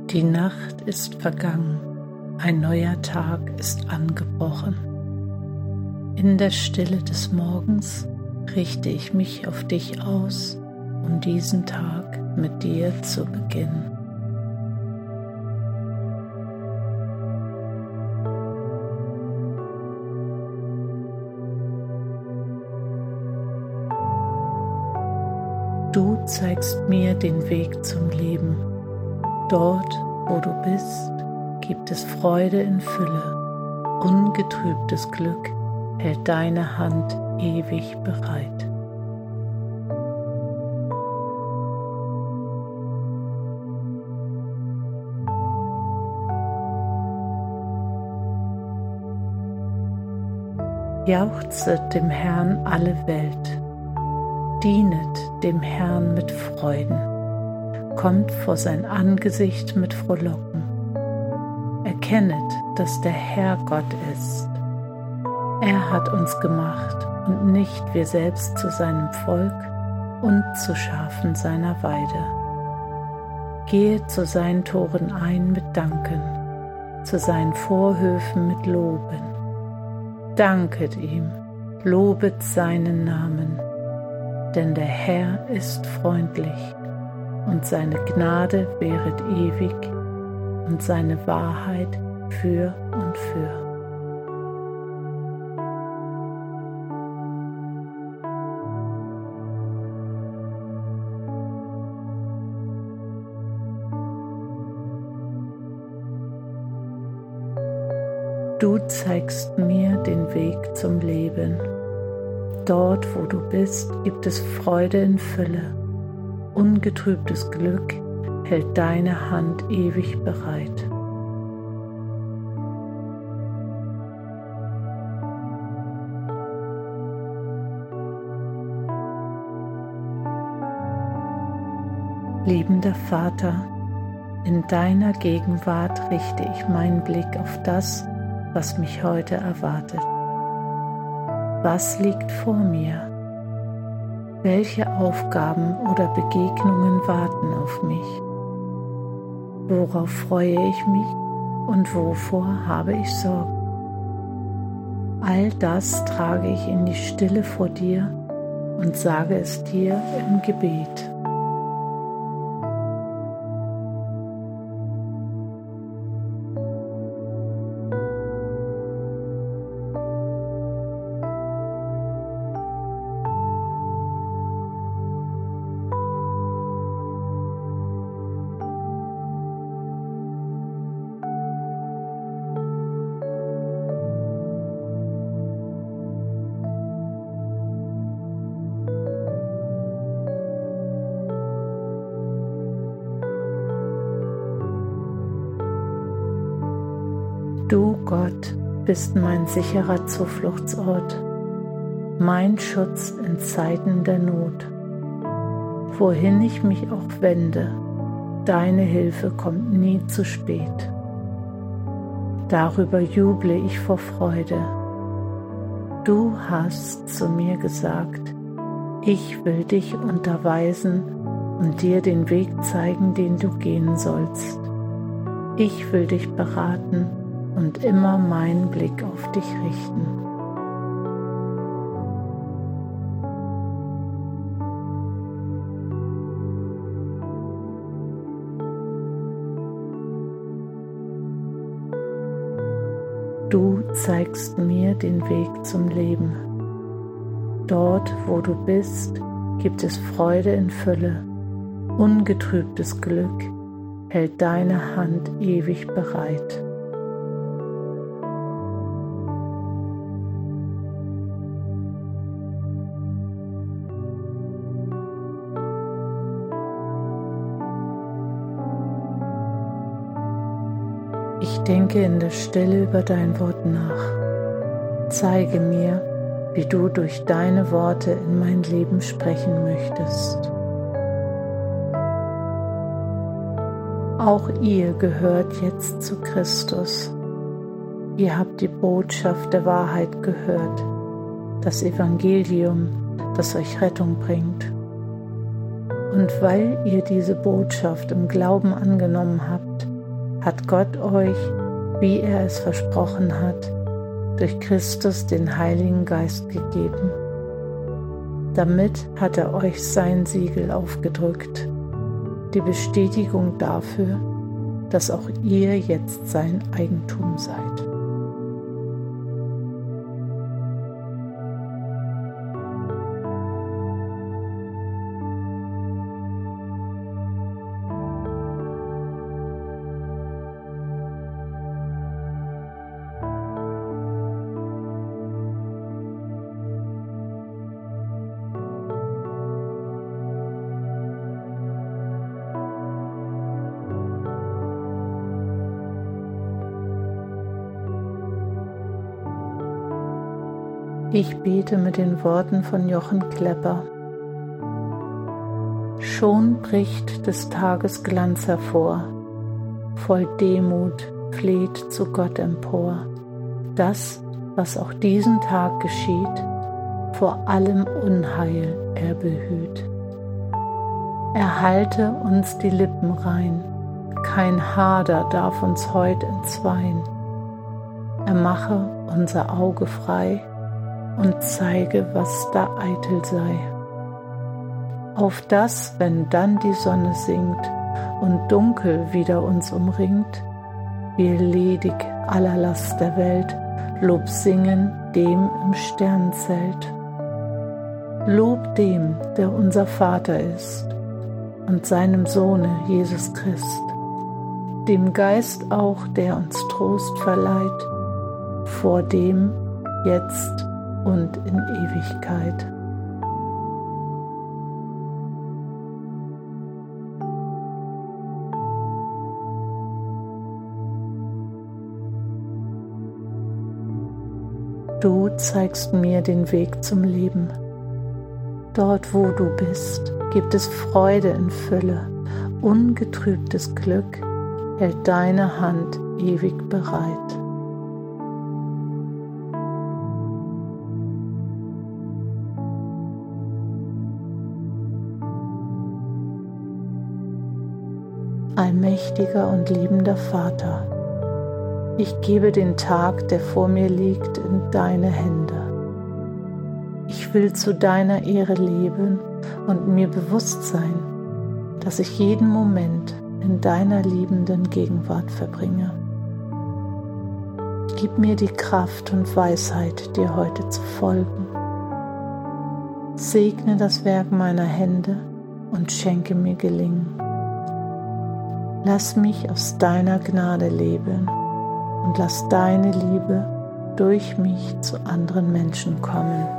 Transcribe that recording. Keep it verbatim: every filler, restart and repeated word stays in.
Die Nacht ist vergangen, ein neuer Tag ist angebrochen. In der Stille des Morgens richte ich mich auf dich aus, um diesen Tag mit dir zu beginnen. Du zeigst mir den Weg zum Leben. Dort, wo du bist, gibt es Freude in Fülle. Ungetrübtes Glück hält deine Hand ewig bereit. Jauchzet dem Herrn alle Welt. Dienet dem Herrn mit Freuden, kommt vor sein Angesicht mit Frohlocken. Erkennet, dass der Herr Gott ist. Er hat uns gemacht und nicht wir selbst zu seinem Volk und zu Schafen seiner Weide. Gehet zu seinen Toren ein mit Danken, zu seinen Vorhöfen mit Loben. Danket ihm, lobet seinen Namen. Denn der Herr ist freundlich und seine Gnade währet ewig und seine Wahrheit für und für. Du zeigst mir den Weg zum Leben. Dort, wo du bist, gibt es Freude in Fülle. Ungetrübtes Glück hält deine Hand ewig bereit. Liebender Vater, in deiner Gegenwart richte ich meinen Blick auf das, was mich heute erwartet. Was liegt vor mir? Welche Aufgaben oder Begegnungen warten auf mich? Worauf freue ich mich und wovor habe ich Sorgen? All das trage ich in die Stille vor dir und sage es dir im Gebet. Du, Gott, bist mein sicherer Zufluchtsort, mein Schutz in Zeiten der Not. Wohin ich mich auch wende, deine Hilfe kommt nie zu spät. Darüber juble ich vor Freude. Du hast zu mir gesagt, ich will dich unterweisen und dir den Weg zeigen, den du gehen sollst. Ich will dich beraten und immer meinen Blick auf dich richten. Du zeigst mir den Weg zum Leben. Dort, wo du bist, gibt es Freude in Fülle. Ungetrübtes Glück hält deine Hand ewig bereit. Ich denke in der Stille über dein Wort nach. Zeige mir, wie du durch deine Worte in mein Leben sprechen möchtest. Auch ihr gehört jetzt zu Christus. Ihr habt die Botschaft der Wahrheit gehört, das Evangelium, das euch Rettung bringt. Und weil ihr diese Botschaft im Glauben angenommen habt, hat Gott euch, wie er es versprochen hat, durch Christus den Heiligen Geist gegeben. Damit hat er euch sein Siegel aufgedrückt, die Bestätigung dafür, dass auch ihr jetzt sein Eigentum seid. Ich bete mit den Worten von Jochen Klepper. Schon bricht des Tages Glanz hervor, voll Demut fleht zu Gott empor. Das, was auch diesen Tag geschieht, vor allem Unheil er behüt. Erhalte uns die Lippen rein, kein Hader darf uns heut entzweien. Er mache unser Auge frei und zeige, was da eitel sei. Auf das, wenn dann die Sonne sinkt und dunkel wieder uns umringt, wir ledig aller Last der Welt Lob singen dem im Sternzelt. Lob dem, der unser Vater ist, und seinem Sohne Jesus Christ, dem Geist auch, der uns Trost verleiht, vor dem, jetzt und in Ewigkeit. Du zeigst mir den Weg zum Leben. Dort, wo du bist, gibt es Freude in Fülle, ungetrübtes Glück hält deine Hand ewig bereit. Allmächtiger und liebender Vater, ich gebe den Tag, der vor mir liegt, in deine Hände. Ich will zu deiner Ehre leben und mir bewusst sein, dass ich jeden Moment in deiner liebenden Gegenwart verbringe. Gib mir die Kraft und Weisheit, dir heute zu folgen. Segne das Werk meiner Hände und schenke mir Gelingen. Lass mich aus deiner Gnade leben und lass deine Liebe durch mich zu anderen Menschen kommen.